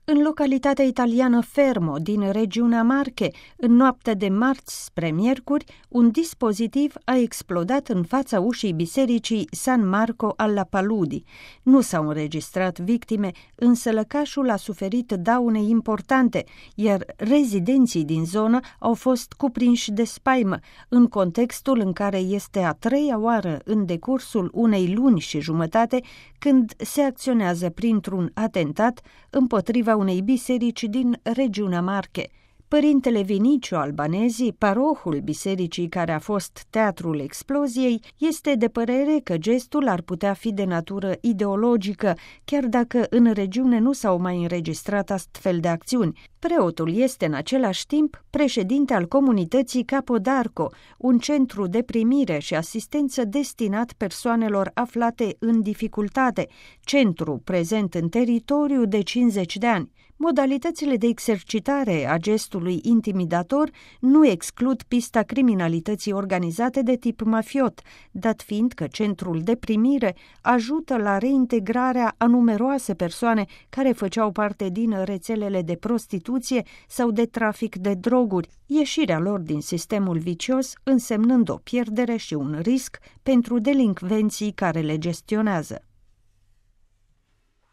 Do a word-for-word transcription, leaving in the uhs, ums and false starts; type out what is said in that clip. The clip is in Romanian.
În localitatea italiană Fermo, din regiunea Marche, în noaptea de marți spre miercuri, un dispozitiv a explodat în fața ușii bisericii San Marco alla Paludi. Nu s-au înregistrat victime, însă lăcașul a suferit daune importante, iar rezidenții din zonă au fost cuprinși de spaimă, în contextul în care este a treia oară în decursul unei luni și jumătate când se acționează printr-un atentat împotriva unei biserici din regiunea Marche. Părintele Vinicio Albanezi, parohul bisericii care a fost teatrul exploziei, este de părere că gestul ar putea fi de natură ideologică, chiar dacă în regiune nu s-au mai înregistrat astfel de acțiuni. Preotul este în același timp președinte al comunității Capodarco, un centru de primire și asistență destinat persoanelor aflate în dificultate, centru prezent în teritoriu de cincizeci de ani. Modalitățile de exercitare a gestului intimidator nu exclud pista criminalității organizate de tip mafiot, dat fiind că centrul de primire ajută la reintegrarea a numeroase persoane care făceau parte din rețelele de prostituție sau de trafic de droguri, ieșirea lor din sistemul vicios însemnând o pierdere și un risc pentru delincvenții care le gestionează.